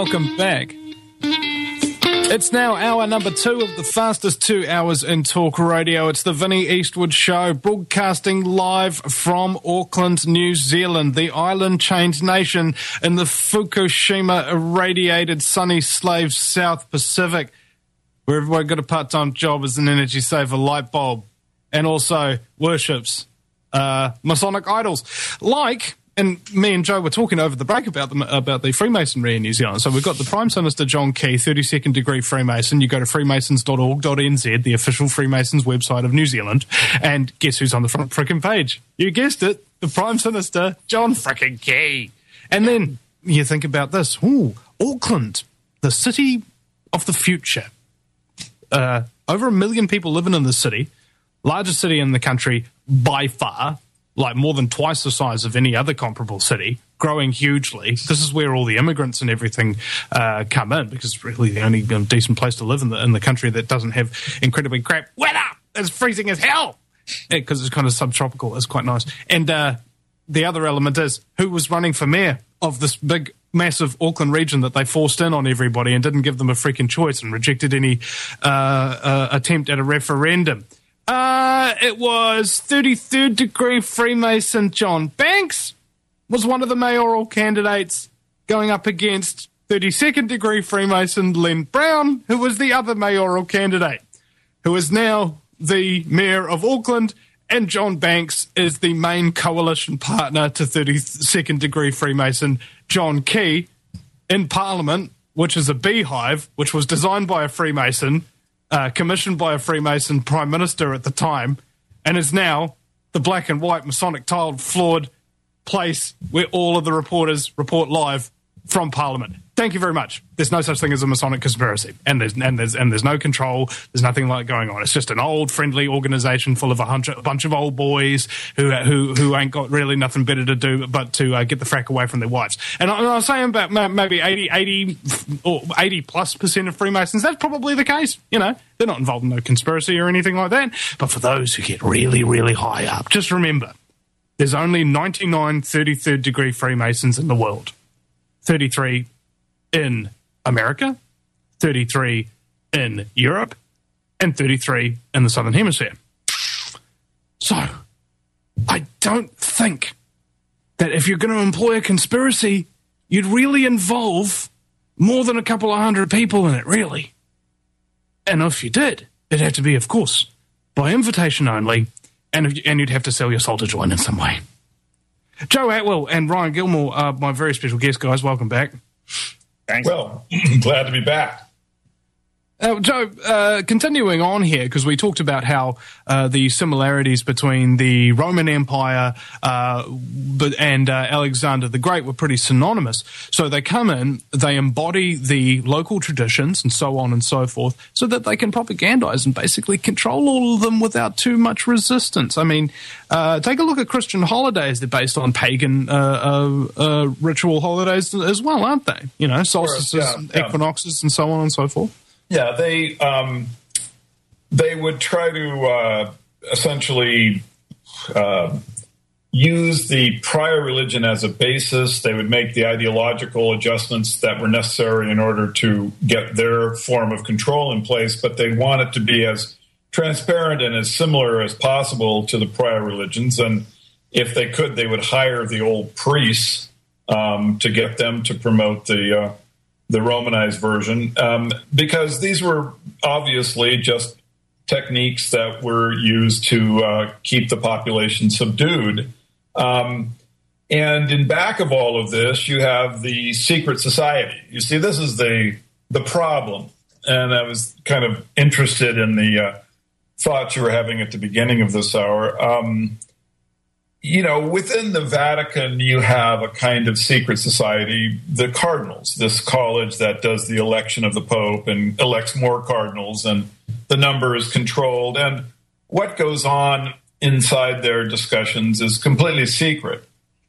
welcome back. It's now hour number 2 of the fastest 2 hours in talk radio. It's the Vinnie Eastwood Show, broadcasting live from Auckland, New Zealand, the island-chained nation in the Fukushima-irradiated sunny slave South Pacific, where everybody got a part-time job as an energy saver light bulb and also worships Masonic idols. And me and Joe were talking over the break about the Freemasonry in New Zealand. So we've got the Prime Minister, John Key, 32nd degree Freemason. You go to freemasons.org.nz, the official Freemasons website of New Zealand, and guess who's on the front frickin' page? You guessed it, the Prime Minister, John frickin' Key. And then you think about this. Auckland, the city of the future. Over 1 million people living in the city, largest city in the country by far, like more than twice the size of any other comparable city, growing hugely. This is where all the immigrants and everything come in, because it's really the only decent place to live in the country that doesn't have incredibly crap weather. It's freezing as hell because it's kind of subtropical. It's quite nice. And the other element is who was running for mayor of this big, massive Auckland region that they forced in on everybody and didn't give them a freaking choice and rejected any attempt at a referendum. It was 33rd degree Freemason John Banks was one of the mayoral candidates going up against 32nd degree Freemason Len Brown, who was the other mayoral candidate, who is now the mayor of Auckland, and John Banks is the main coalition partner to 32nd degree Freemason John Key in Parliament, which is a beehive, which was designed by a Freemason, commissioned by a Freemason Prime Minister at the time, and is now the black and white Masonic tiled floored place where all of the reporters report live from Parliament. Thank you very much. There's no such thing as a Masonic conspiracy, and there's no control. There's nothing like going on. It's just an old friendly organisation full of a bunch of old boys who ain't got really nothing better to do but to get the frack away from their wives. And I was saying about maybe 80 or 80+% of Freemasons. That's probably the case. You know, they're not involved in no conspiracy or anything like that. But for those who get really, really high up, just remember, there's only 99 33rd degree Freemasons in the world. 33 in America, 33 in Europe, and 33 in the Southern Hemisphere. So, I don't think that if you're going to employ a conspiracy, you'd really involve more than a couple of hundred people in it, really. And if you did, it'd have to be, of course, by invitation only, and you'd have to sell your soul to join in some way. Joe Atwell and Ryan Gilmore are my very special guests, guys. Welcome back. Thanks. Well, glad to be back. Joe, continuing on here, because we talked about how the similarities between the Roman Empire and Alexander the Great were pretty synonymous. So they come in, they embody the local traditions and so on and so forth, so that they can propagandize and basically control all of them without too much resistance. I mean, take a look at Christian holidays. They're based on pagan ritual holidays as well, aren't they? You know, solstices, equinoxes, and so on and so forth. Yeah, they would try to essentially use the prior religion as a basis. They would make the ideological adjustments that were necessary in order to get their form of control in place, but they want it to be as transparent and as similar as possible to the prior religions. And if they could, they would hire the old priests to get them to promote the Romanized version, because these were obviously just techniques that were used to keep the population subdued. And in back of all of this, you have the secret society. You see, this is the problem. And I was kind of interested in the thoughts you were having at the beginning of this hour. You know, within the Vatican, you have a kind of secret society, the cardinals, this college that does the election of the Pope and elects more cardinals, and the number is controlled. And what goes on inside their discussions is completely secret.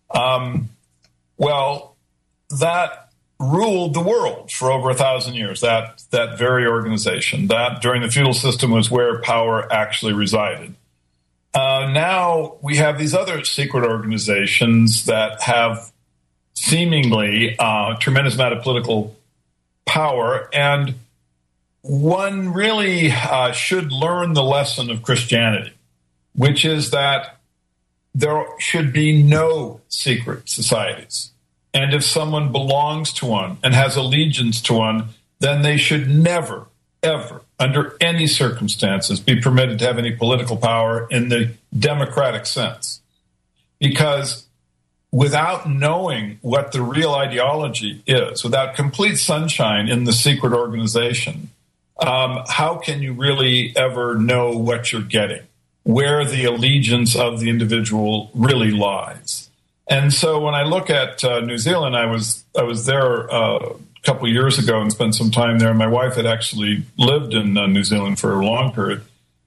Well, that ruled the world for over 1,000 years, that very organization. That, during the feudal system, was where power actually resided. Now we have these other secret organizations that have seemingly a tremendous amount of political power, and one really should learn the lesson of Christianity, which is that there should be no secret societies. And if someone belongs to one and has allegiance to one, then they should never, ever, under any circumstances, be permitted to have any political power in the democratic sense. Because without knowing what the real ideology is, without complete sunshine in the secret organization, how can you really ever know what you're getting, where the allegiance of the individual really lies? And so when I look at New Zealand, I was there a couple of years ago and spent some time there. My wife had actually lived in New Zealand for a long period.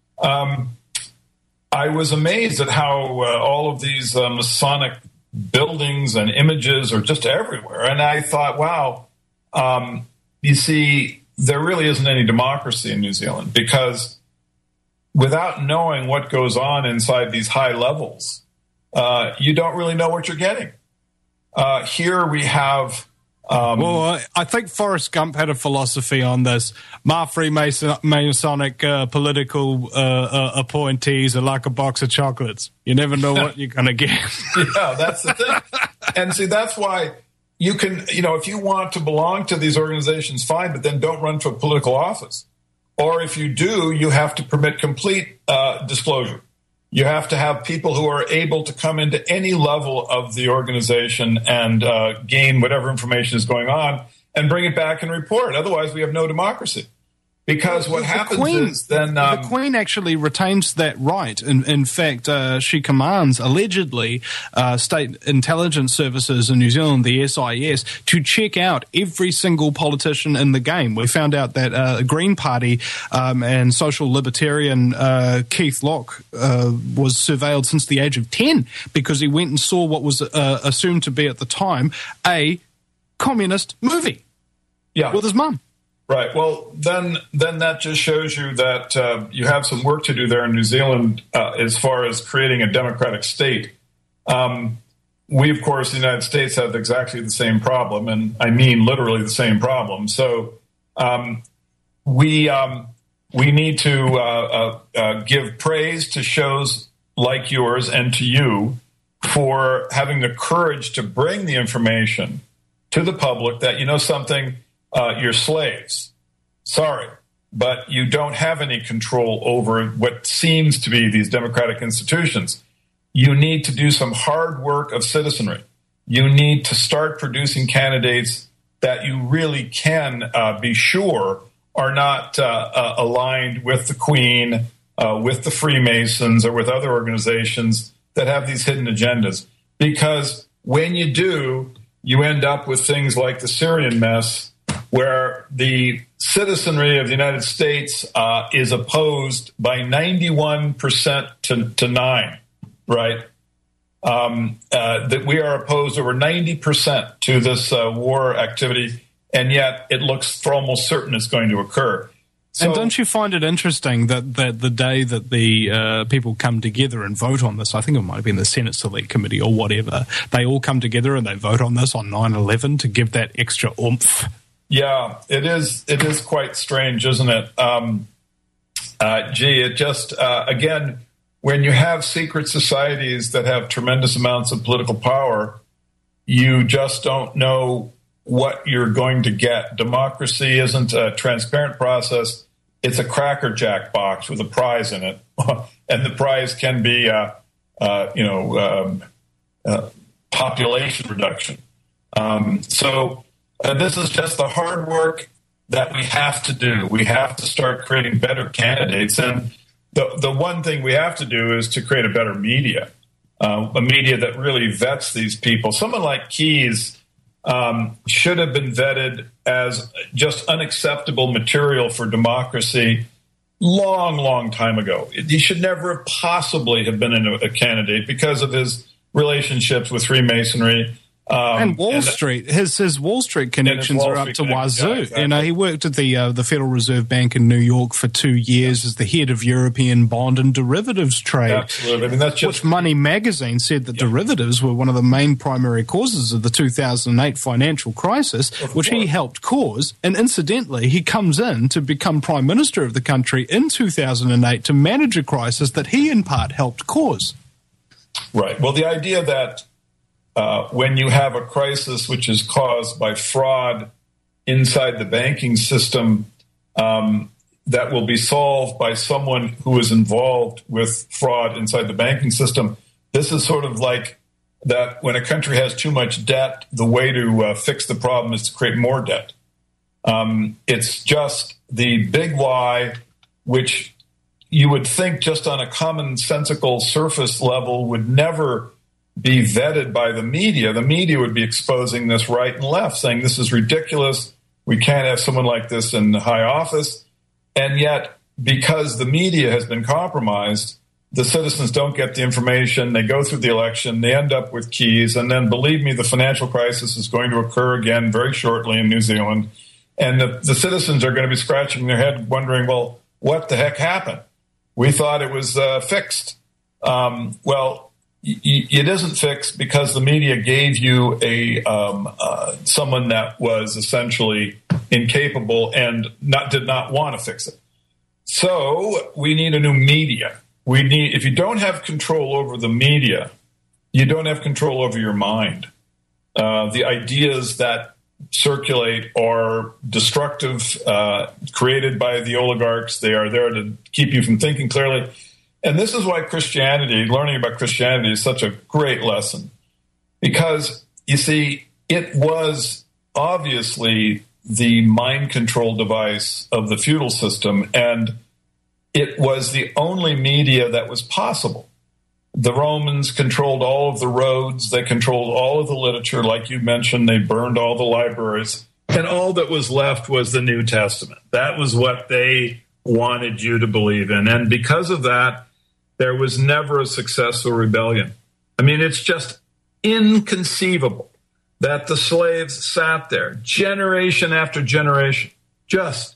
I was amazed at how all of these Masonic buildings and images are just everywhere. And I thought, wow, you see, there really isn't any democracy in New Zealand, because without knowing what goes on inside these high levels, you don't really know what you're getting. Here we have... well, I think Forrest Gump had a philosophy on this. My Freemasonic political appointees are like a box of chocolates. You never know what you're going to get. Yeah, that's the thing. And see, that's why you can, if you want to belong to these organizations, fine, but then don't run for a political office. Or if you do, you have to permit complete disclosure. You have to have people who are able to come into any level of the organization and gain whatever information is going on and bring it back and report. Otherwise, we have no democracy. Because what happens is then... the Queen actually retains that right. In fact, she commands, allegedly, state intelligence services in New Zealand, the SIS, to check out every single politician in the game. We found out that Green Party and social libertarian Keith Locke was surveilled since the age of 10 because he went and saw what was assumed to be at the time a communist movie with his mum. Right. Well, then that just shows you that you have some work to do there in New Zealand as far as creating a democratic state. We, of course, the United States have exactly the same problem, and I mean literally the same problem. So we need to give praise to shows like yours and to you for having the courage to bring the information to the public that, something, you're slaves. Sorry, but you don't have any control over what seems to be these democratic institutions. You need to do some hard work of citizenry. You need to start producing candidates that you really can be sure are not aligned with the Queen, with the Freemasons, or with other organizations that have these hidden agendas. Because when you do, you end up with things like the Syrian mess, where the citizenry of the United States is opposed by 91% to 9, right? That we are opposed over 90% to this war activity, and yet it looks for almost certain it's going to occur. So, and don't you find it interesting that the day that the people come together and vote on this, I think it might have been the Senate Select Committee or whatever, they all come together and they vote on this on 9/11 to give that extra oomph? Yeah, it is. It is quite strange, isn't it? It just, again, when you have secret societies that have tremendous amounts of political power, you just don't know what you're going to get. Democracy isn't a transparent process. It's a Cracker Jack box with a prize in it. And the prize can be, population reduction. This is just the hard work that we have to do. We have to start creating better candidates. And the one thing we have to do is to create a better media, a media that really vets these people. Someone like Keyes should have been vetted as just unacceptable material for democracy long, long time ago. He should never possibly have been a candidate because of his relationships with Freemasonry. And Wall Street, his Wall Street connections are up to wazoo. Yeah, exactly. You know, he worked at the Federal Reserve Bank in New York for 2 years as the head of European bond and derivatives trade. Absolutely. I mean, that's just, which Money Magazine said that derivatives were one of the main primary causes of the 2008 financial crisis, which he helped cause. And incidentally, he comes in to become Prime Minister of the country in 2008 to manage a crisis that he in part helped cause. Right. Well, the idea that when you have a crisis which is caused by fraud inside the banking system, that will be solved by someone who is involved with fraud inside the banking system. This is sort of like that when a country has too much debt, the way to fix the problem is to create more debt. It's just the big lie, which you would think just on a commonsensical surface level would never be vetted by the media. The media would be exposing this right and left, saying this is ridiculous. We can't have someone like this in high office. And yet, because the media has been compromised, the citizens don't get the information. They go through the election. They end up with keys. And then, believe me, the financial crisis is going to occur again very shortly in New Zealand. And the citizens are going to be scratching their head wondering, well, what the heck happened? We thought it was fixed. Well, it isn't fixed because the media gave you someone that was essentially incapable and did not want to fix it. So we need a new media. If you don't have control over the media, you don't have control over your mind. The ideas that circulate are destructive, created by the oligarchs. They are there to keep you from thinking clearly. And this is why learning about Christianity is such a great lesson. Because, you see, it was obviously the mind control device of the feudal system, and it was the only media that was possible. The Romans controlled all of the roads. They controlled all of the literature. Like you mentioned, they burned all the libraries. And all that was left was the New Testament. That was what they wanted you to believe in. And because of that, there was never a successful rebellion. I mean, it's just inconceivable that the slaves sat there generation after generation, just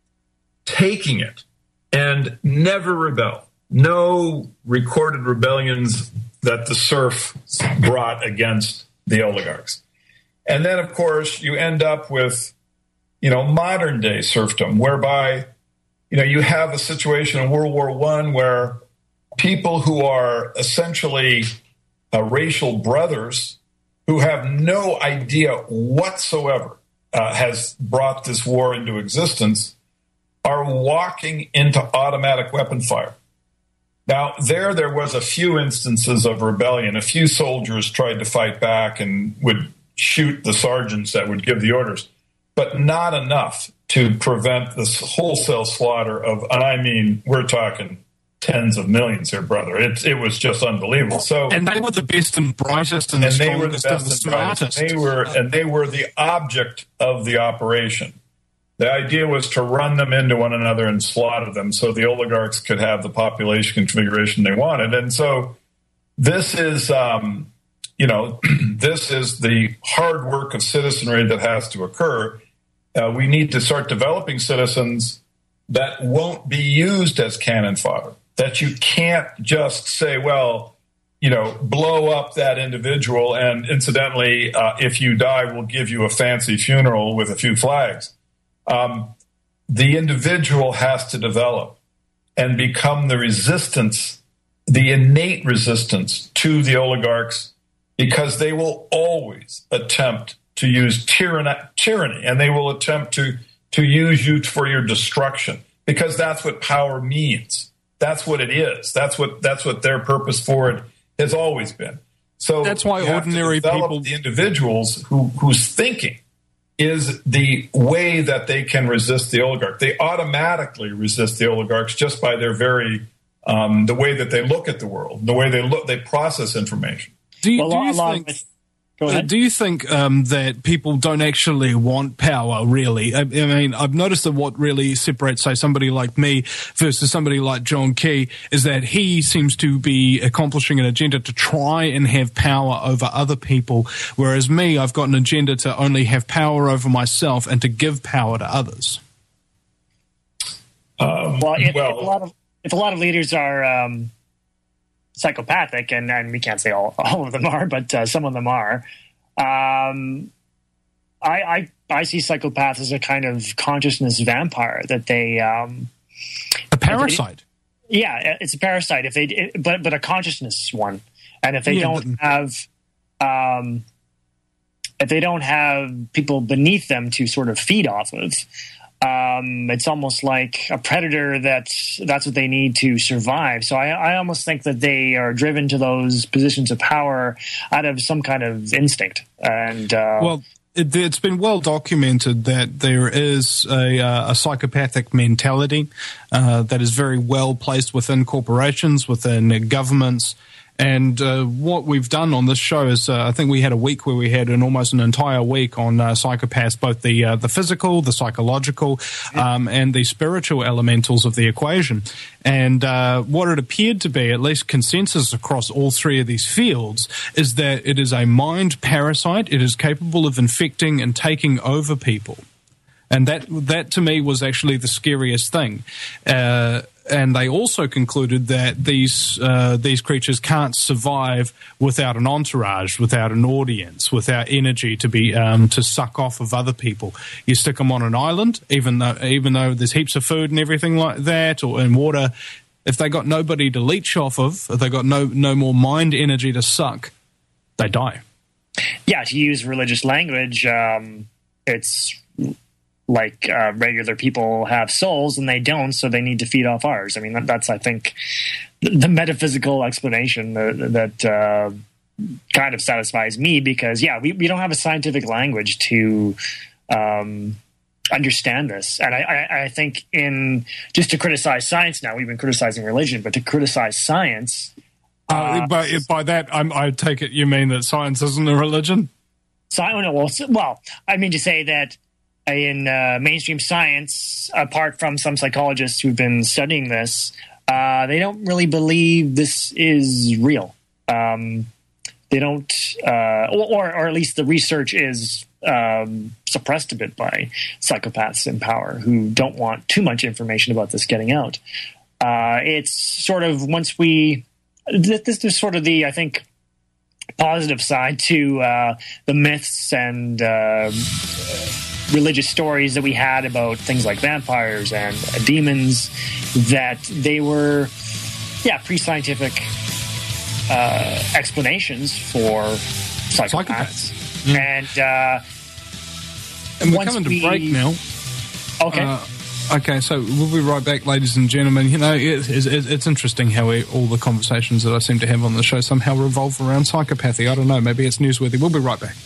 taking it and never rebelled. No recorded rebellions that the serf brought against the oligarchs. And then, of course, you end up with, modern day serfdom, whereby, you have a situation in World War I where people who are essentially racial brothers who have no idea whatsoever has brought this war into existence are walking into automatic weapon fire. Now, there was a few instances of rebellion. A few soldiers tried to fight back and would shoot the sergeants that would give the orders, but not enough to prevent this wholesale slaughter of, and I mean, we're talking tens of millions here, brother. It was just unbelievable. So, and they were the best and brightest and the strongest and the smartest. They were the object of the operation. The idea was to run them into one another and slaughter them so the oligarchs could have the population configuration they wanted. And so this is, this is the hard work of citizenry that has to occur. We need to start developing citizens that won't be used as cannon fodder, that you can't just say, well, blow up that individual and incidentally, if you die, we'll give you a fancy funeral with a few flags. The individual has to develop and become the resistance, the innate resistance to the oligarchs, because they will always attempt to use tyranny, and they will attempt to use you for your destruction, because that's what power means. That's what it is. That's what their purpose for it has always been. So that's why ordinary people, the individuals whose thinking is the way that they can resist the oligarch. They automatically resist the oligarchs just by their very the way that they look at the world, the way they process information. Do you think Go ahead. Do you think that people don't actually want power, really? I mean, I've noticed that what really separates, say, somebody like me versus somebody like John Key is that he seems to be accomplishing an agenda to try and have power over other people, whereas me, I've got an agenda to only have power over myself and to give power to others. If a lot of leaders are psychopathic, and we can't say all of them are, but some of them are. I see psychopaths as a kind of consciousness vampire that they a parasite. It's a parasite. But a consciousness one, and if they don't have people beneath them to sort of feed off of. It's almost like a predator that's what they need to survive. So I almost think that they are driven to those positions of power out of some kind of instinct. And it's been well documented that there is a psychopathic mentality that is very well placed within corporations, within governments. And what we've done on this show is, I think we had a week where we had almost an entire week on psychopaths, both the physical, the psychological, and the spiritual elementals of the equation. And what it appeared to be, at least consensus across all three of these fields, is that it is a mind parasite. It is capable of infecting and taking over people. And that to me was actually the scariest thing. And they also concluded that these creatures can't survive without an entourage, without an audience, without energy to be to suck off of other people. You stick them on an island, even though there's heaps of food and everything like that, or in water. If they got nobody to leech off of, if they got no more mind energy to suck, they die. Yeah, to use religious language, it's like regular people have souls and they don't, so they need to feed off ours. I mean, that's I think the metaphysical explanation that kind of satisfies me, because we don't have a scientific language to understand this. And I think just to criticize science now, we've been criticizing religion, but to criticize science. By that, I take it you mean that science isn't a religion? Well, I mean to say that in mainstream science, apart from some psychologists who've been studying this, they don't really believe this is real. They don't, or at least the research is suppressed a bit by psychopaths in power who don't want too much information about this getting out. It's sort of this is sort of the, I think, positive side to the myths and religious stories that we had about things like vampires and demons, that they were, pre-scientific explanations for psychopaths. And we're coming to break now. Okay. Okay, so we'll be right back, ladies and gentlemen. You know, it's interesting how all the conversations that I seem to have on the show somehow revolve around psychopathy. I don't know, maybe it's newsworthy. We'll be right back.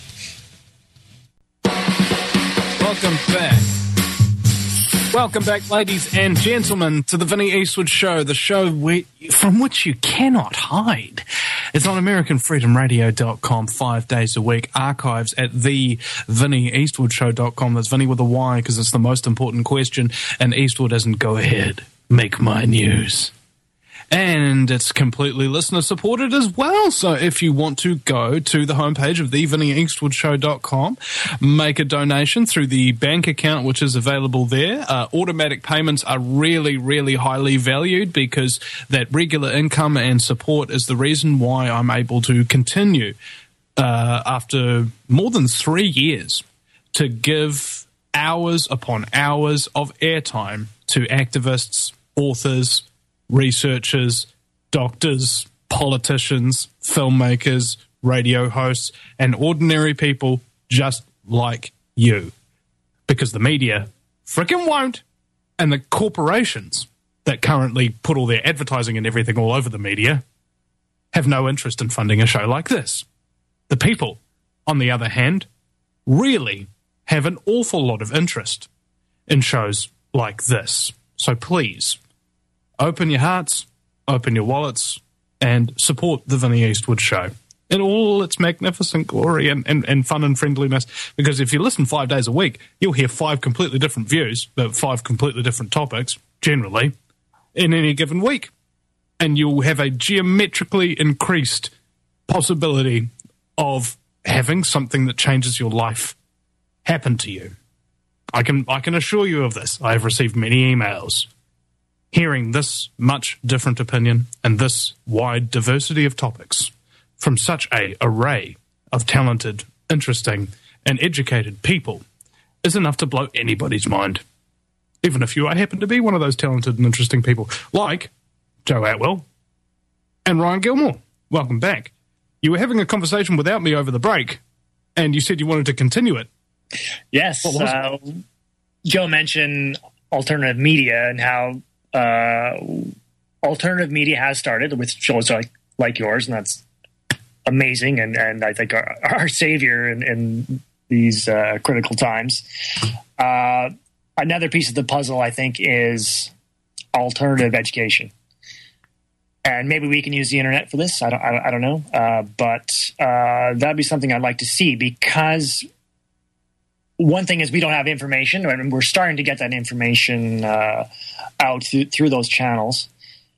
Welcome back, ladies and gentlemen, to the Vinnie Eastwood Show, the show from which you cannot hide. It's on AmericanFreedomRadio.com 5 days a week. Archives at TheVinnieEastwoodShow.com. That's Vinnie with a Y, because it's the most important question. And Eastwood doesn't go ahead, make my news. And it's completely listener supported as well. So if you want to go to the homepage of TheVinnieEastwoodShow.com, make a donation through the bank account, which is available there. Automatic payments are really, really highly valued, because that regular income and support is the reason why I'm able to continue after more than 3 years to give hours upon hours of airtime to activists, authors, researchers, doctors, politicians, filmmakers, radio hosts, and ordinary people just like you. Because the media frickin' won't, and the corporations that currently put all their advertising and everything all over the media have no interest in funding a show like this. The people, on the other hand, really have an awful lot of interest in shows like this. So please, open your hearts, open your wallets, and support the Vinnie Eastwood Show. in all its magnificent glory and fun and friendliness. Because if you listen 5 days a week, you'll hear 5 completely different views, but 5 completely different topics, generally, in any given week. And you'll have a geometrically increased possibility of having something that changes your life happen to you. I can assure you of this. I have received many emails hearing this much different opinion and this wide diversity of topics from such an array of talented, interesting, and educated people is enough to blow anybody's mind. Even if you happen to be one of those talented and interesting people, like Joe Atwell and Ryan Gilmore. Welcome back. You were having a conversation without me over the break, and you said you wanted to continue it. Yes. Joe mentioned alternative media and how alternative media has started with shows like yours, and that's amazing, and I think our savior in these critical times. Another piece of the puzzle, I think, is alternative education. And maybe we can use the internet for this. I don't know. But that'd be something I'd like to see, because one thing is we don't have information, and we're starting to get that information out through those channels.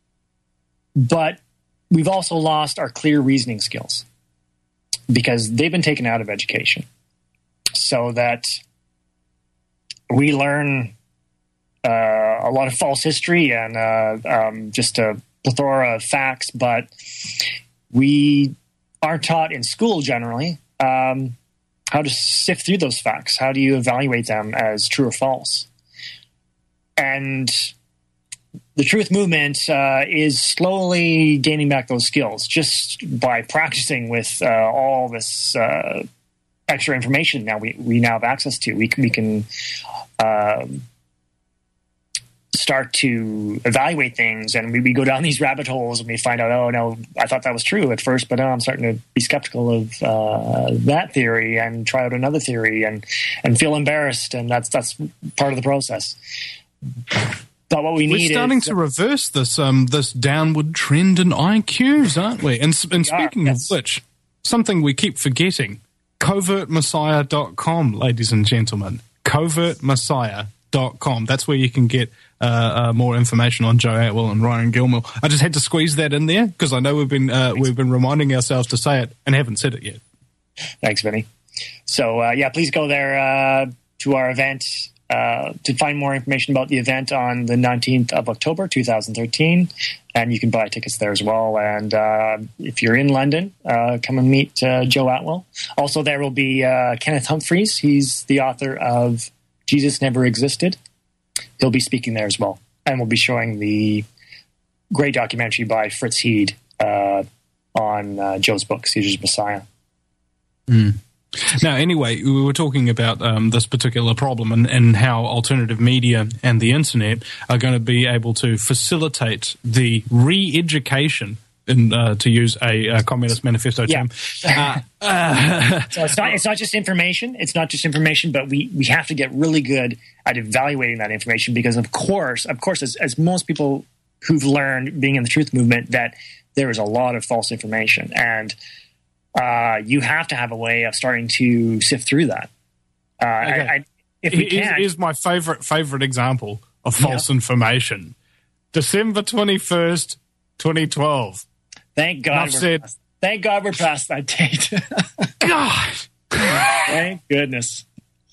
But we've also lost our clear reasoning skills because they've been taken out of education, so that we learn a lot of false history and just a plethora of facts, but we are taught in school generally how to sift through those facts. How do you evaluate them as true or false? And the truth movement is slowly gaining back those skills just by practicing with all this extra information now we now have access to. We can start to evaluate things, and we go down these rabbit holes and we find out, oh no, I thought that was true at first, but now I'm starting to be skeptical of that theory and try out another theory and feel embarrassed, and that's part of the process. But what we're starting to reverse this this downward trend in IQs, aren't we? And speaking of which, something we keep forgetting, covertmessiah.com, ladies and gentlemen, covertmessiah.com. That's where you can get more information on Joe Atwell and Ryan Gilmore. I just had to squeeze that in there because I know we've been reminding ourselves to say it and haven't said it yet. Thanks, Vinny. So please go there to our event to find more information about the event on the 19th of October 2013, and you can buy tickets there as well. And if you're in London, come and meet Joe Atwell. Also, there will be Kenneth Humphreys. He's the author of Jesus Never Existed. He'll be speaking there as well. And we'll be showing the great documentary by Fritz Heed on Joe's book, Caesar's Messiah. Mm. Now, anyway, we were talking about this particular problem and how alternative media and the internet are going to be able to facilitate the re-education, to use a Communist Manifesto term. So it's not just information. It's not just information, but we have to get really good at evaluating that information because, of course, as most people who've learned being in the truth movement, that there is a lot of false information, and you have to have a way of starting to sift through that. Okay. Here's my favorite example of false information. December 21st, 2012. Thank God we're past that date. God. Thank goodness.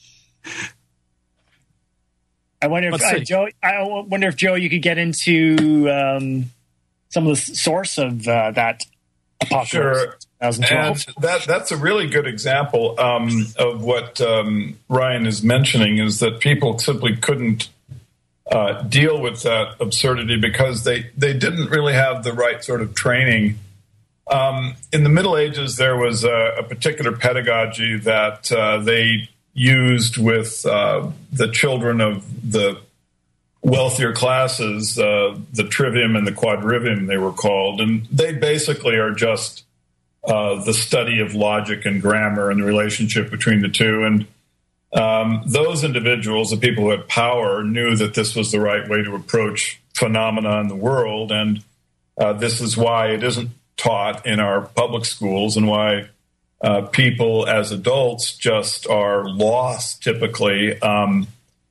I wonder if Joe, you could get into some of the source of that apocalypse. Sure. And that's a really good example of what Ryan is mentioning, is that people simply couldn't deal with that absurdity because they didn't really have the right sort of training. In the Middle Ages, there was a particular pedagogy that they used with the children of the wealthier classes, the trivium and the quadrivium, they were called. And they basically are just the study of logic and grammar and the relationship between the two. And those individuals, the people who had power, knew that this was the right way to approach phenomena in the world. And this is why it isn't taught in our public schools and why people as adults just are lost typically and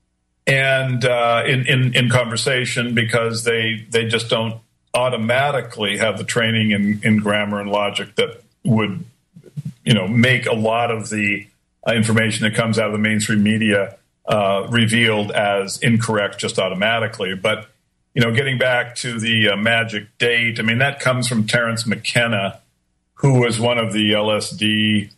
in conversation because they just don't automatically have the training in grammar and logic that would make a lot of the information that comes out of the mainstream media revealed as incorrect just automatically. But getting back to the magic date, I mean, that comes from Terence McKenna, who was one of the LSD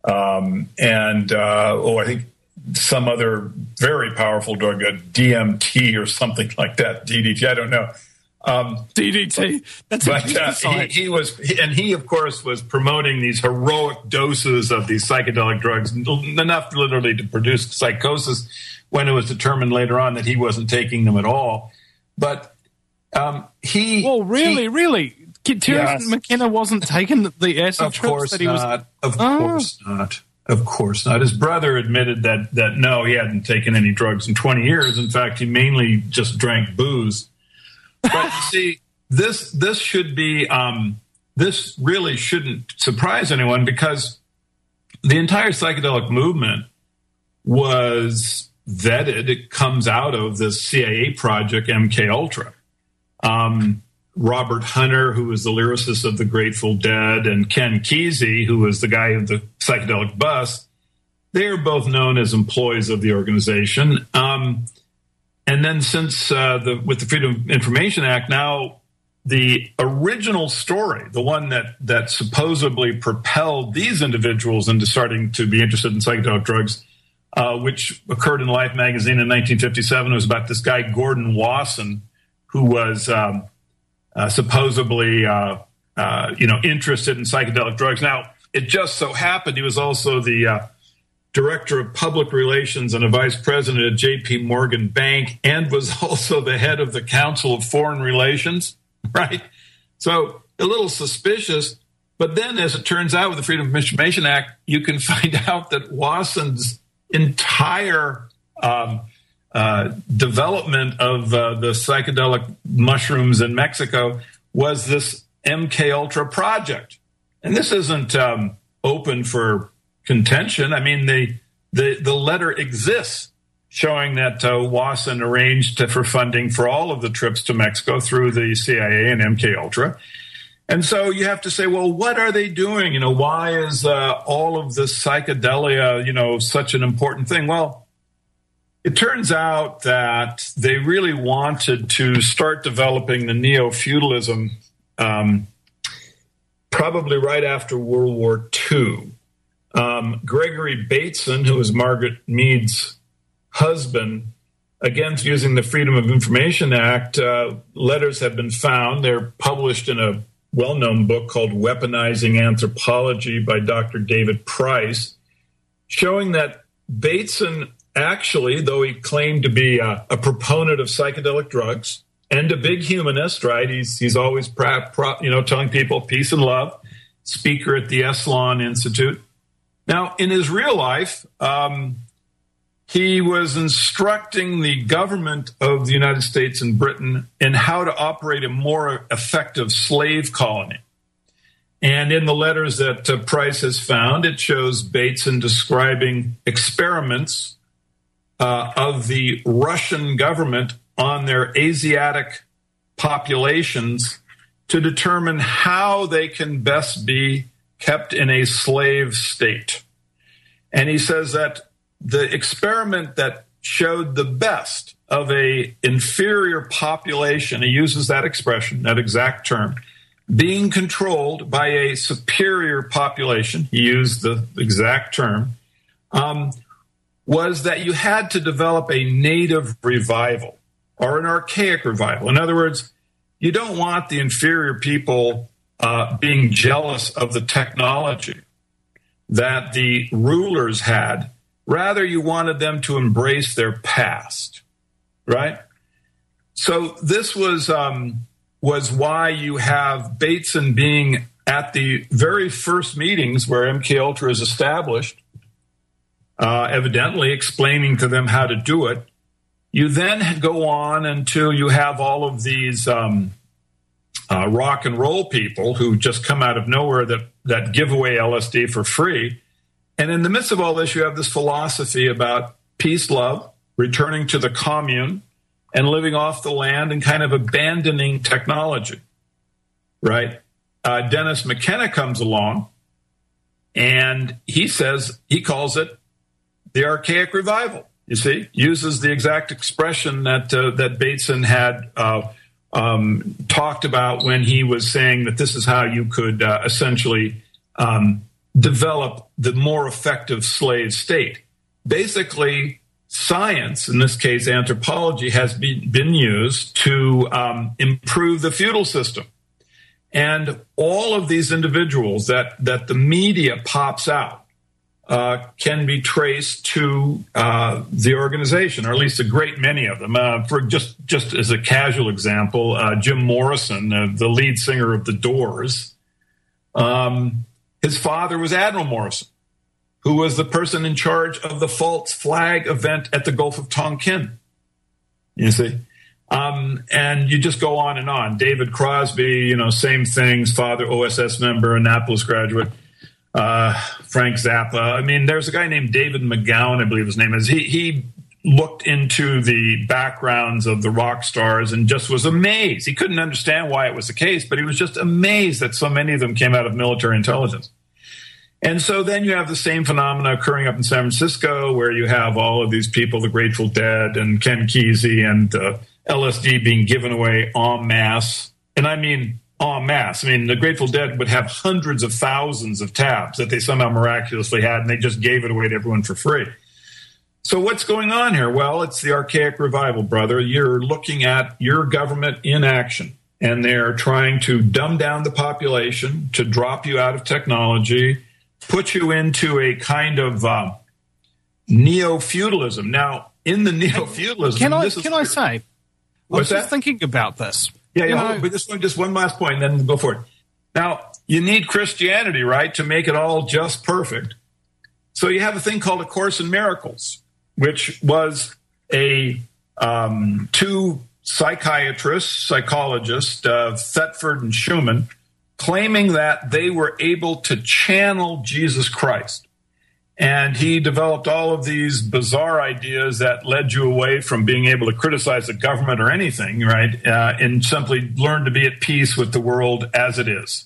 I think some other very powerful drug, DMT or something like that, DDT, I don't know. DDT. That's he of course was promoting these heroic doses of these psychedelic drugs, enough literally to produce psychosis, when it was determined later on that he wasn't taking them at all. But really? Terence McKenna wasn't taking the acid trips that he was. Of course not. His brother admitted that no, he hadn't taken any drugs in 20 years. In fact, he mainly just drank booze. But you see, this should be this really shouldn't surprise anyone, because the entire psychedelic movement was vetted. It comes out of the CIA project MK Ultra. Robert Hunter, who was the lyricist of the Grateful Dead, and Ken Kesey, who was the guy of the psychedelic bus, they are both known as employees of the organization. And then since with the Freedom of Information Act, now the original story, the one that supposedly propelled these individuals into starting to be interested in psychedelic drugs, which occurred in Life magazine in 1957, was about this guy, Gordon Wasson, who was supposedly interested in psychedelic drugs. Now, it just so happened he was also the director of public relations and a vice president at J.P. Morgan Bank, and was also the head of the Council of Foreign Relations, right? So a little suspicious. But then, as it turns out, with the Freedom of Information Act, you can find out that Wasson's entire development of the psychedelic mushrooms in Mexico was this MK Ultra project. And this isn't open for contention. I mean, the letter exists showing that Wasson arranged for funding for all of the trips to Mexico through the CIA and MK Ultra. And so you have to say, well, what are they doing? Why is all of this psychedelia, such an important thing? Well, it turns out that they really wanted to start developing the neo-feudalism probably right after World War II. Gregory Bateson, who was Margaret Mead's husband, again, using the Freedom of Information Act, letters have been found. They're published in a well-known book called Weaponizing Anthropology by Dr. David Price, showing that Bateson actually, though he claimed to be a proponent of psychedelic drugs and a big humanist, right? He's always telling people peace and love, speaker at the Esalen Institute. Now, in his real life, he was instructing the government of the United States and Britain in how to operate a more effective slave colony. And in the letters that Price has found, it shows Bateson describing experiments of the Russian government on their Asiatic populations to determine how they can best be kept in a slave state. And he says that the experiment that showed the best of a inferior population, he uses that expression, that exact term, being controlled by a superior population, he used the exact term, was that you had to develop a native revival or an archaic revival. In other words, you don't want the inferior people being jealous of the technology that the rulers had. Rather, you wanted them to embrace their past, right? So this was why you have Bateson being at the very first meetings where MK Ultra is established, evidently explaining to them how to do it. You then go on until you have all of these rock and roll people who just come out of nowhere that give away LSD for free. And in the midst of all this, you have this philosophy about peace, love, returning to the commune, and living off the land and kind of abandoning technology, right? Dennis McKenna comes along, and he calls it the archaic revival. You see, uses the exact expression that Bateson had talked about when he was saying that this is how you could essentially develop the more effective slave state. Basically, science, in this case anthropology, has been used to improve the feudal system. And all of these individuals that the media pops out can be traced to the organization, or at least a great many of them. For just as a casual example, Jim Morrison, the lead singer of The Doors, his father was Admiral Morrison, who was the person in charge of the false flag event at the Gulf of Tonkin. You see? And you just go on and on. David Crosby, same things, father OSS member, Annapolis graduate. Frank Zappa. I mean, there's a guy named David McGowan, I believe his name is. He looked into the backgrounds of the rock stars and just was amazed. He couldn't understand why it was the case, but he was just amazed that so many of them came out of military intelligence. And so then you have the same phenomena occurring up in San Francisco, where you have all of these people, the Grateful Dead and Ken Kesey and LSD being given away en masse. And I mean en masse. I mean, the Grateful Dead would have hundreds of thousands of tabs that they somehow miraculously had, and they just gave it away to everyone for free. So what's going on here? Well, it's the archaic revival, brother. You're looking at your government in action, and they're trying to dumb down the population, to drop you out of technology, put you into a kind of neo-feudalism. Now, in the neo-feudalism... Can I say, I was just thinking about this. Yeah, but just one last point, and then we'll go for it. Now, you need Christianity, right, to make it all just perfect. So you have a thing called A Course in Miracles, which was two psychologists, Thetford and Schumann, claiming that they were able to channel Jesus Christ. And he developed all of these bizarre ideas that led you away from being able to criticize the government or anything, right? And simply learn to be at peace with the world as it is.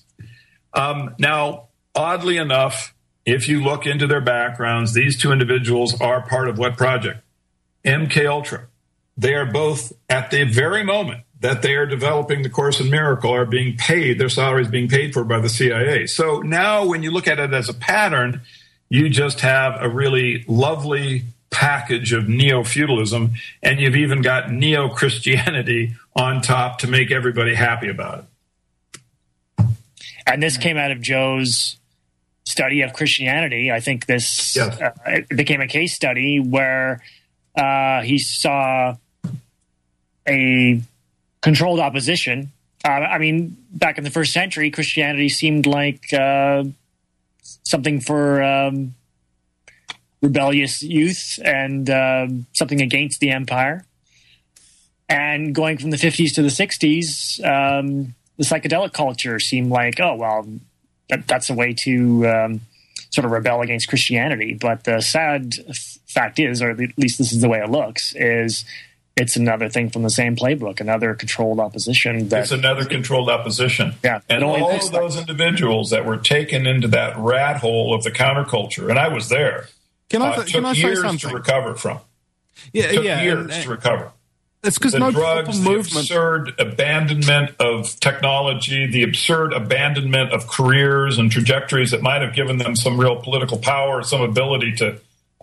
Now, oddly enough, if you look into their backgrounds, these two individuals are part of what project? MK Ultra. They are both at the very moment that they are developing the Course in Miracle are being paid, their salaries being paid for by the CIA. So now when you look at it as a pattern, you just have a really lovely package of neo-feudalism, and you've even got neo-Christianity on top to make everybody happy about it. And this came out of Joe's study of Christianity. I think this it became a case study where he saw a controlled opposition. I mean, back in the first century, Christianity seemed like something for rebellious youth and something against the empire. And going from the 50s to the 60s, the psychedelic culture seemed like, oh, well, that's a way to sort of rebel against Christianity. But the sad fact is, or at least this is the way it looks, is it's another thing from the same playbook, another controlled opposition. It's another controlled opposition. Yeah. And all of those individuals that were taken into that rat hole of the counterculture, and I was there, took years to recover from. Years to recover. It's because the drugs, the absurd abandonment of technology, the absurd abandonment of careers and trajectories that might have given them some real political power, some ability to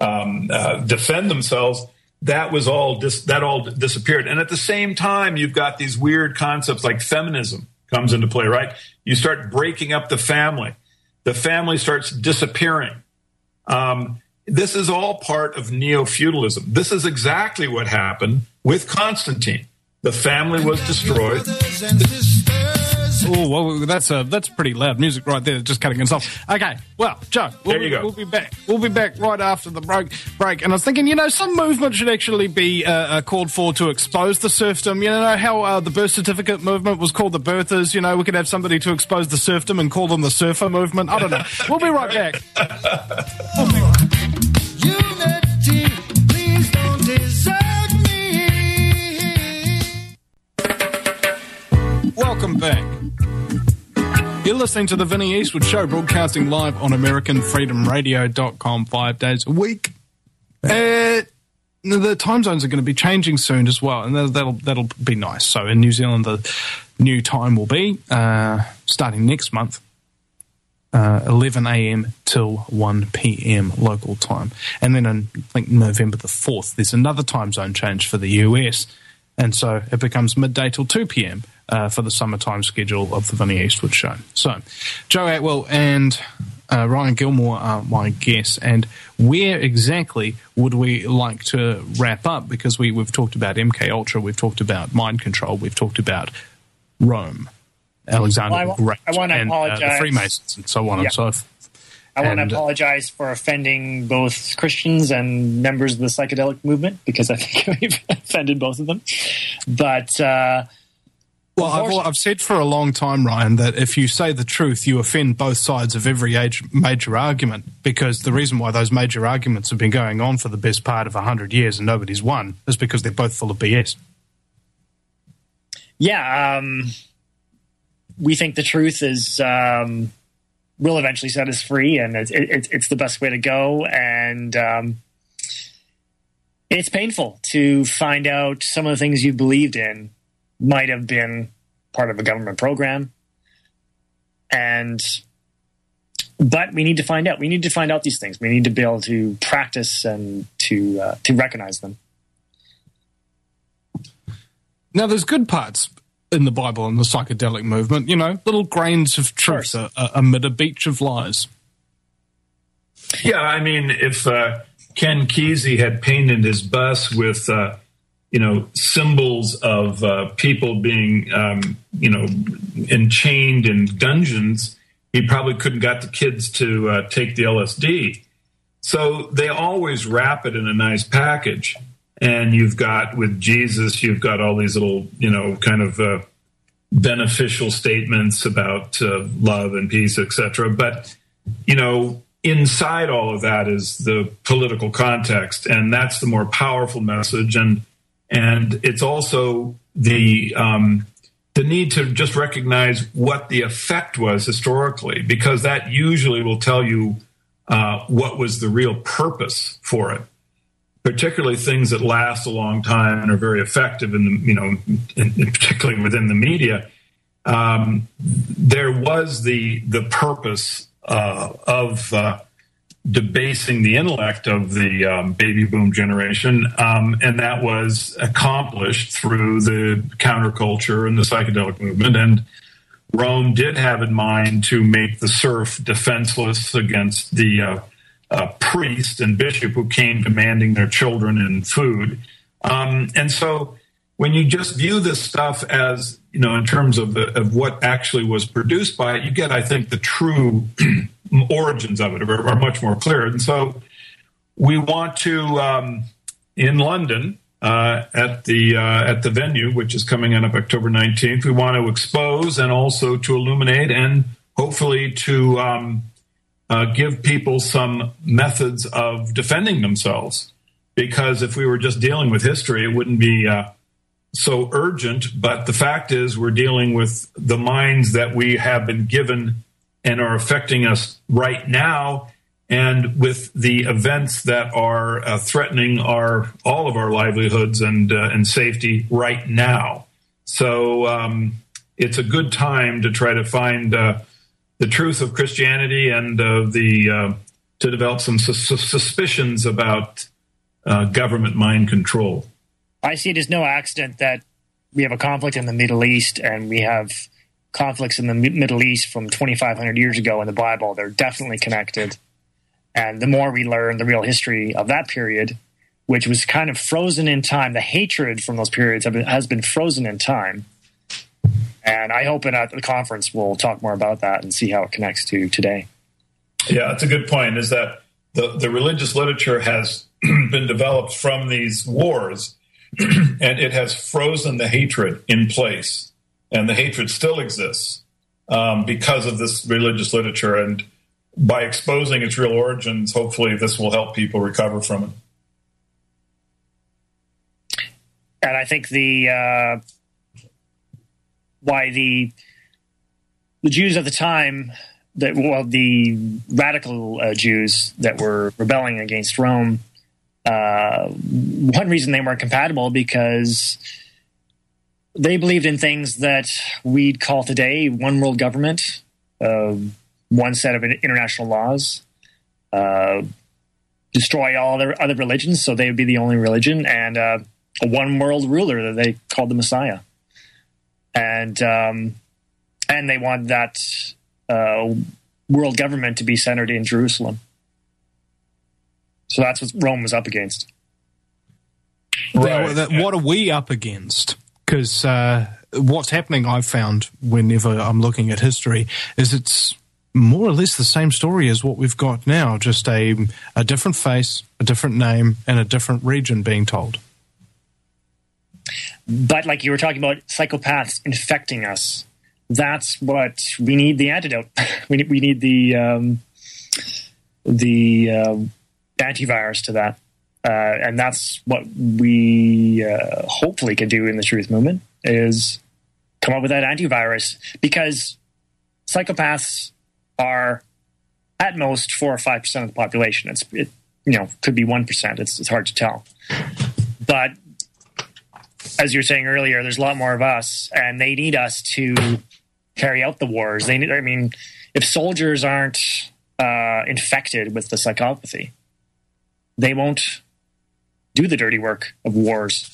defend themselves. That was all disappeared. And at the same time, you've got these weird concepts like feminism comes into play, right? You start breaking up the family. The family starts disappearing. This is all part of neo-feudalism. This is exactly what happened with Constantine. The family was destroyed. Oh, well, that's pretty loud music right there, just cutting us off. Okay, well, Joe, there you go. We'll be back. We'll be back right after the break. And I was thinking, some movement should actually be called for to expose the serfdom. You know how the birth certificate movement was called the birthers? We could have somebody to expose the serfdom and call them the surfer movement. I don't know. We'll be right back. Unity, please don't desert me. Welcome back. You're listening to the Vinnie Eastwood Show, broadcasting live on AmericanFreedomRadio.com 5 days a week. The time zones are going to be changing soon as well, and that'll be nice. So in New Zealand, the new time will be starting next month, 11 a.m. till 1 p.m. local time. And then on, I think, November the 4th, there's another time zone change for the US, and so it becomes midday till 2 p.m. For the summertime schedule of the Vinnie Eastwood Show. So, Joe Atwell and Ryan Gilmore are my guests, and where exactly would we like to wrap up? Because we've talked about MK Ultra, we've talked about mind control, we've talked about Rome, Alexander the Great, and the Freemasons, and so on and so forth. I want to apologize for offending both Christians and members of the psychedelic movement, because I think we've offended both of them. But well, I've said for a long time, Ryan, that if you say the truth, you offend both sides of every major argument, because the reason why those major arguments have been going on for the best part of 100 years and nobody's won is because they're both full of BS. Yeah, we think the truth is will eventually set us free, and it's the best way to go. And it's painful to find out some of the things you believed in might have been part of a government program. But we need to find out. We need to find out these things. We need to be able to practice and to recognize them. Now, there's good parts in the Bible and the psychedelic movement, little grains of truth amid a beach of lies. Yeah, I mean, if Ken Kesey had painted his bus with symbols of people being, enchained in dungeons, he probably couldn't got the kids to take the LSD. So they always wrap it in a nice package. And you've got, with Jesus, you've got all these little, kind of beneficial statements about love and peace, etc. But, inside all of that is the political context, and that's the more powerful message. And it's also the need to just recognize what the effect was historically, because that usually will tell you what was the real purpose for it. Particularly things that last a long time and are very effective particularly within the media. There was the purpose of debasing the intellect of the baby boom generation, and that was accomplished through the counterculture and the psychedelic movement. And Rome did have in mind to make the serf defenseless against the priest and bishop who came demanding their children and food. And so when you just view this stuff as, in terms of what actually was produced by it, you get, I think, the true origins of it are much more clear. And so we want to, in London, at the venue, which is coming on up October 19th, we want to expose and also to illuminate and hopefully to give people some methods of defending themselves. Because if we were just dealing with history, it wouldn't be so urgent. But the fact is, we're dealing with the minds that we have been given and are affecting us right now, and with the events that are threatening all of our livelihoods and safety right now. So it's a good time to try to find the truth of Christianity and to develop some suspicions about government mind control. I see it as no accident that we have a conflict in the Middle East, and we have conflicts in the Middle East from 2,500 years ago in the Bible. They're definitely connected. And the more we learn the real history of that period, which was kind of frozen in time, the hatred from those periods has been frozen in time. And I hope at the conference we'll talk more about that and see how it connects to today. Yeah, that's a good point, is that the religious literature has been developed from these wars, and it has frozen the hatred in place. And the hatred still exists because of this religious literature. And by exposing its real origins, hopefully this will help people recover from it. And I think why the Jews at the time, the radical Jews that were rebelling against Rome, one reason they weren't compatible because they believed in things that we'd call today one world government, one set of international laws, destroy all other religions, so they would be the only religion, and a one world ruler that they called the Messiah. And they wanted that world government to be centered in Jerusalem. So that's what Rome was up against. Right. What are we up against? Because what's happening, I've found, whenever I'm looking at history, is it's more or less the same story as what we've got now, just a different face, a different name, and a different region being told. But like you were talking about psychopaths infecting us, that's what we need, the antidote. we need the antivirus to that. And that's what we hopefully can do in the Truth Movement, is come up with that antivirus, because psychopaths are at most 4 or 5% of the population. It could be 1%. It's hard to tell. But as you were saying earlier, there's a lot more of us, and they need us to carry out the wars. If soldiers aren't infected with the psychopathy, they won't do the dirty work of wars.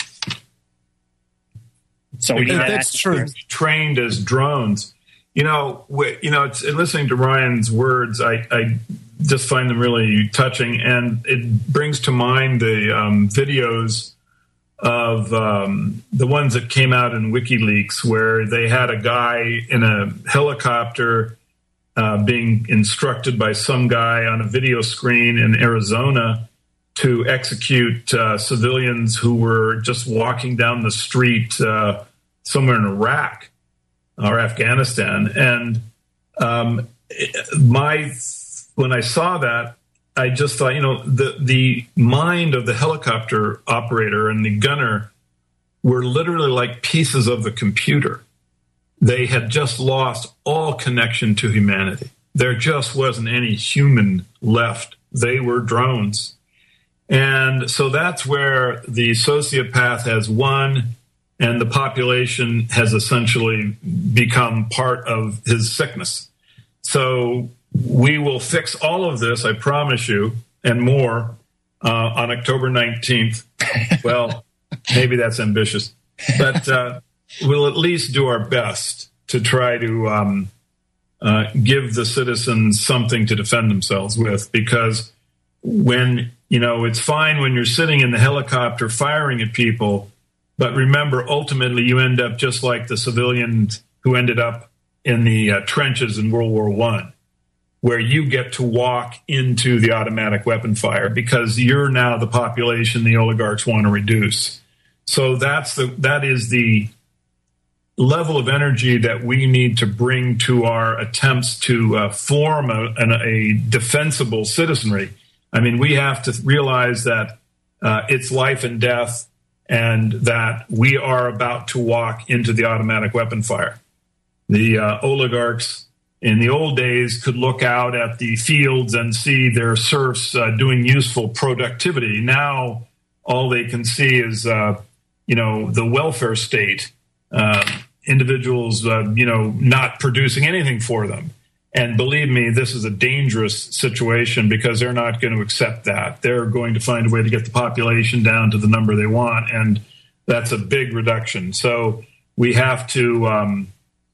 So we need that's true. Trained as drones. It's listening to Ryan's words, I just find them really touching, and it brings to mind the videos of the ones that came out in WikiLeaks, where they had a guy in a helicopter being instructed by some guy on a video screen in Arizona to execute civilians who were just walking down the street somewhere in Iraq or Afghanistan. And when I saw that, I just thought, the mind of the helicopter operator and the gunner were literally like pieces of the computer. They had just lost all connection to humanity. There just wasn't any human left. They were drones. And so that's where the sociopath has won, and the population has essentially become part of his sickness. So we will fix all of this, I promise you, and more on October 19th. Well, maybe that's ambitious, but we'll at least do our best to try to give the citizens something to defend themselves with, because when, it's fine when you're sitting in the helicopter firing at people, but remember, ultimately you end up just like the civilians who ended up in the trenches in World War I, where you get to walk into the automatic weapon fire because you're now the population the oligarchs want to reduce. So that is the level of energy that we need to bring to our attempts to form a defensible citizenry. We have to realize that it's life and death, and that we are about to walk into the automatic weapon fire. The oligarchs in the old days could look out at the fields and see their serfs doing useful productivity. Now all they can see is, the welfare state, individuals, not producing anything for them. And believe me, this is a dangerous situation, because they're not going to accept that. They're going to find a way to get the population down to the number they want, and that's a big reduction. So we have to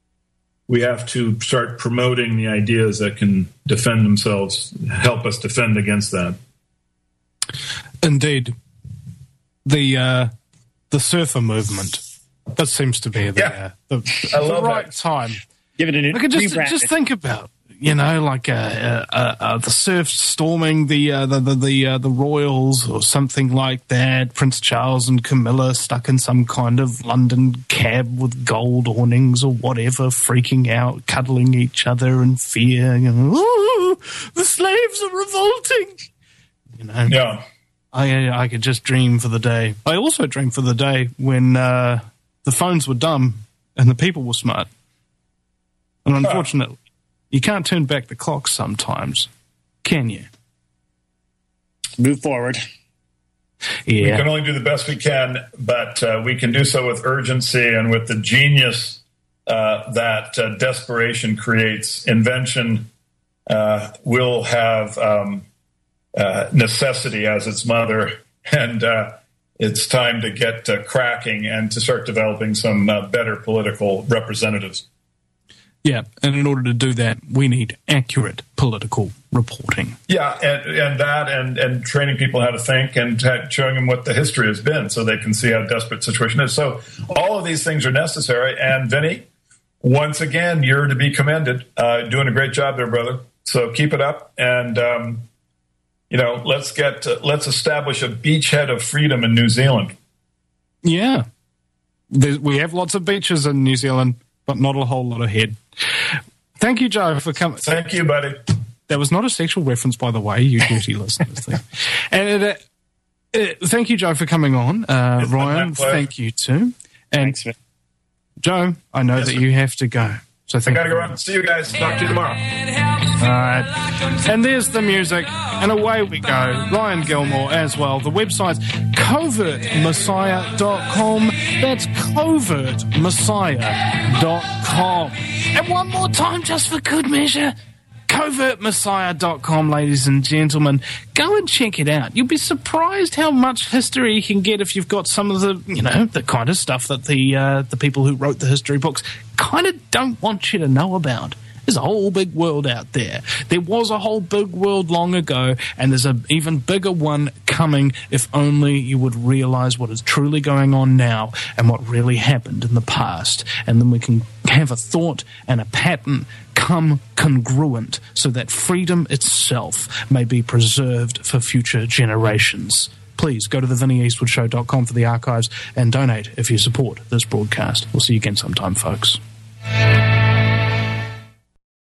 start promoting the ideas that can defend themselves, help us defend against that. Indeed. The surfer movement. That seems to be Yeah. the love right that. time. Give it a new I could rebrand. just think about, like the surf storming the royals or something like that. Prince Charles and Camilla stuck in some kind of London cab with gold awnings or whatever, freaking out, cuddling each other in fear. Ooh, the slaves are revolting. Yeah. I could just dream for the day. I also dream for the day when the phones were dumb and the people were smart. And unfortunately, you can't turn back the clock sometimes, can you? Move forward. We Yeah. can only do the best we can, but we can do so with urgency and with the genius that desperation creates. Invention will have necessity as its mother, and it's time to get cracking and to start developing some better political representatives. Yeah, and in order to do that, we need accurate political reporting. Yeah, and training people how to think and showing them what the history has been so they can see how desperate the situation is. So all of these things are necessary. And Vinny, once again, you're to be commended. Doing a great job there, brother. So keep it up. And, let's establish a beachhead of freedom in New Zealand. Yeah. We have lots of beaches in New Zealand, but not a whole lot of head. Thank you, Joe, for coming. Thank you, buddy. That was not a sexual reference, by the way, you dirty listeners. And thank you, Joe, for coming on. Ryan, thank you too. And Thanks, man. Joe, I know that you have to go. So I thank got to you. go out and see you guys. Talk to you tomorrow. All right. And there's the music, and away we go. Ryan Gilmore as well. The website's covertmessiah.com. That's covertmessiah.com. And one more time, just for good measure, covertmessiah.com, ladies and gentlemen. Go and check it out. You'll be surprised how much history you can get if you've got some of the, the kind of stuff that the people who wrote the history books kind of don't want you to know about. There's a whole big world out there. There was a whole big world long ago, and there's an even bigger one coming if only you would realize what is truly going on now and what really happened in the past. And then we can have a thought and a pattern come congruent so that freedom itself may be preserved for future generations. Please go to thevinnieeastwoodshow.com for the archives and donate if you support this broadcast. We'll see you again sometime, folks.